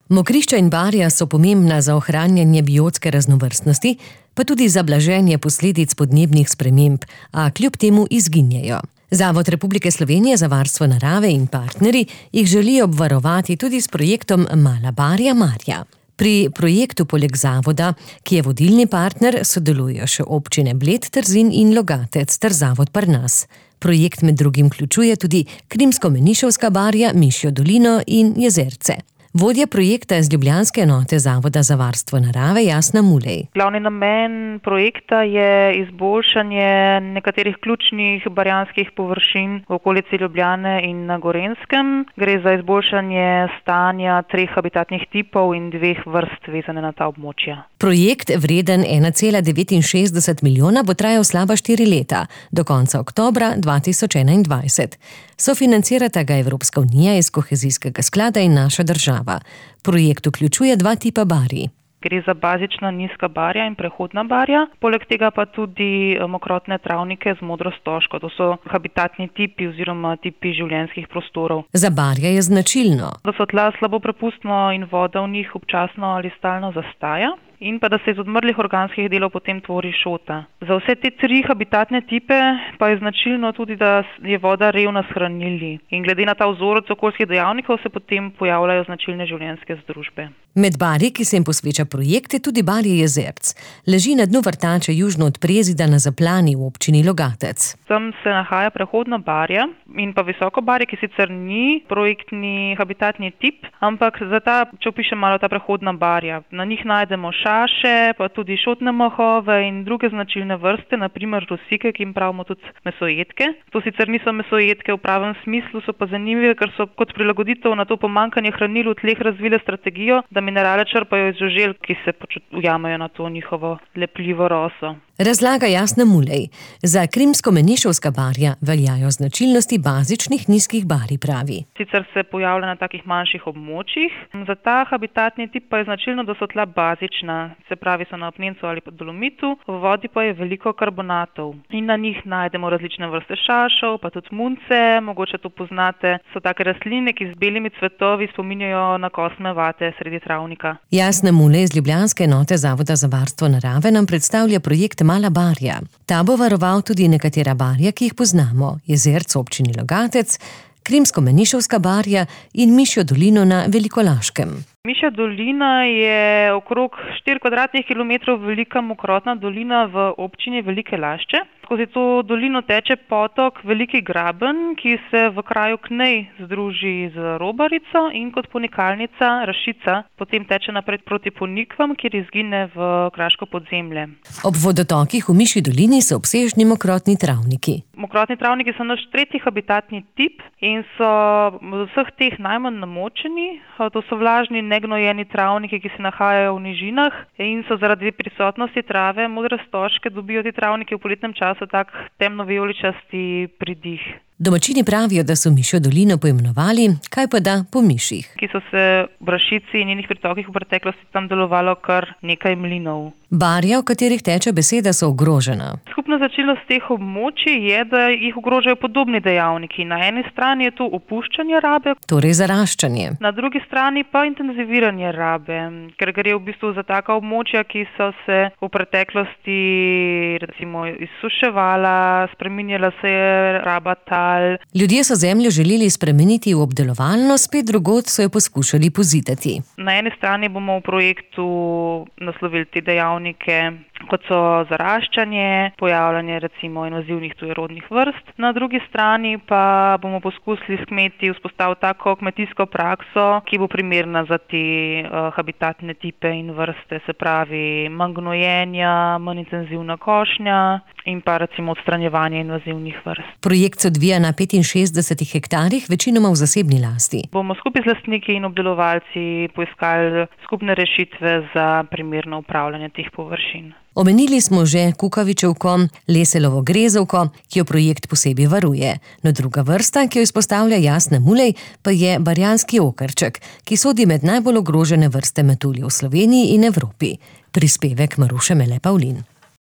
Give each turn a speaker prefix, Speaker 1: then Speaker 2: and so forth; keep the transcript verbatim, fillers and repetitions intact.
Speaker 1: Mokrišča in barja so pomembna za ohranjanje biotske raznovrstnosti, pa tudi za blaženje posledic podnebnih sprememb, a kljub temu izginjajo. Zavod Republike Slovenije za varstvo narave in partnerji jih želi obvarovati tudi s projektom Mala barja Marja. Pri projektu poleg zavoda, ki je vodilni partner, sodelujejo še občine Bled, Trzin in Logatec ter zavod Parnas. Projekt med drugim vključuje tudi Krimsko-Menišovska barja, Mišjo dolino in Jezerce. Vodja projekta z ljubljanske enote Zavoda za varstvo narave Jasna Mulej.
Speaker 2: Glavni namen projekta je izboljšanje nekaterih ključnih barjanskih površin v okolici Ljubljane in na Gorenjskem. Gre za izboljšanje stanja treh habitatnih tipov in dveh vrst vezane na ta območja.
Speaker 1: Projekt, vreden ena cela devetinšestdeset milijona, bo trajal slaba štiri leta, do konca oktobra dva tisoč enaindvajset. Sofinancirata ga Evropska unija iz kohezijskega sklada in naša država. Projekt vključuje dva tipa barij.
Speaker 2: Gre za bazična nizka barja in prehodna barja, poleg tega pa tudi mokrotne travnike z modro stožko. To so habitatni tipi oziroma tipi življenjskih prostorov.
Speaker 1: Za barje je značilno,
Speaker 2: da so tla slabo prepustno in voda v njih občasno ali stalno zastaja, in pa da se iz odmrlih organskih delov potem tvori šota. Za vse te tri habitatne tipe pa je značilno tudi, da je voda revna s hranili. In glede na ta vzorec okoljskih dejavnikov se potem pojavljajo značilne življenjske združbe.
Speaker 1: Med barji, ki se jim posveča projekt, je tudi barje Jezerc. Leži na dnu vrtače južno od Prezida na Zaplani v občini Logatec.
Speaker 2: Tam se nahaja prehodna barja in pa visoko barje, ki sicer ni projektni habitatni tip, ampak za ta, če opišem malo ta prehodna barja, na njih najdemo šaše, pa tudi šotne mahove in druge značilne vrste, na primer rosike, ki jim pravimo tudi mesojedke. To sicer niso mesojedke v pravem smislu, so pa zanimive, ker so kot prilagoditev na to pomanjkanje hranil v tleh razvile strategijo, da minerale črpajo iz žuželk, ki se ujamajo na to njihovo lepljivo roso.
Speaker 1: Razlaga Jasna Mulej. Za Krimsko-Menišovska barja veljajo značilnosti bazičnih nizkih barij, pravi.
Speaker 2: Sicer se pojavlja na takih manjših območjih. Za ta habitatni tip pa je značilno, da so tla bazična, se pravi so na apnencu ali pa dolomitu, v vodi pa je veliko karbonatov. In na njih najdemo različne vrste šašov, pa tudi munce, mogoče to poznate, so take rastline, ki z belimi cvetovi spominjajo na kosme vate sredi travnika.
Speaker 1: Jasna Mulej z ljubljanske enote Zavoda za varstvo narave nam predstavlja projekt Mala barja. Ta bo varoval tudi nekatera barja, ki jih poznamo, Jezerc v občini Logatec, Krimsko-Menišovska barja in Mišjo dolino na Velikolaškem.
Speaker 2: Mišja dolina je okrog štiri kvadratnih kilometrov velika mokrotna dolina v občini Velike Lašče. Skozi to dolino teče potok Veliki Graben, ki se v kraju Knej združi z Robarico in kot ponikalnica Rašica potem teče naprej proti Ponikvam, kjer izgine v kraško podzemlje.
Speaker 1: Ob vodotokih v Mišji dolini so obsežni mokrotni travniki.
Speaker 2: Mokrotni travniki so naš tretji habitatni tip in so od vseh teh najmanj namočeni. To so vlažni, negnojeni travniki, ki se nahajajo v nižinah in so zaradi prisotnosti trave modre stožke dobijo ti travniki v poletnem času tak temno-vijoličasti pridih.
Speaker 1: Domačini pravijo, da so Mišjo dolino poimenovali, kaj pa da, po miših.
Speaker 2: Ki so se v Rašici in njenih pritokih v preteklosti tam delovalo kar nekaj mlinov.
Speaker 1: Barja, v katerih teče beseda, so ogrožena.
Speaker 2: Skupna značilnost teh območij je, da jih ogrožajo podobni dejavniki. Na eni strani je to opuščanje rabe,
Speaker 1: torej zaraščanje.
Speaker 2: Na drugi strani pa intenziviranje rabe, ker gre v bistvu za taka območja, ki so se v preteklosti recimo izsuševala, spreminjala se je raba tal.
Speaker 1: Ljudje so zemljo želeli spremeniti v obdelovalno, spet drugod so jo poskušali pozidati.
Speaker 2: Na eni strani bomo v projektu naslovili te dejavnike, kot so zaraščanje, pojavljanje recimo invazivnih tujerodnih vrst. Na drugi strani pa bomo poskusili s kmeti vzpostaviti tako kmetijsko prakso, ki bo primerna za te uh, habitatne tipe in vrste, se pravi manj gnojenja, manj intenzivna košnja in pa recimo odstranjevanje invazivnih vrst.
Speaker 1: Projekt se odvija na petinšestdesetih hektarjih, večinoma v zasebni lasti.
Speaker 2: Bomo skupaj z lastniki in obdelovalci poiskali skupne rešitve za primerno upravljanje teh površin.
Speaker 1: Omenili smo že kukavičevko, leselovo grezovko, ki jo projekt posebej varuje. No, druga vrsta, ki jo izpostavlja Jasna Mulej, pa je barjanski okarček, ki sodi med najbolj ogrožene vrste metuljev v Sloveniji in Evropi. Prispevek Maruše Mele Pavlin.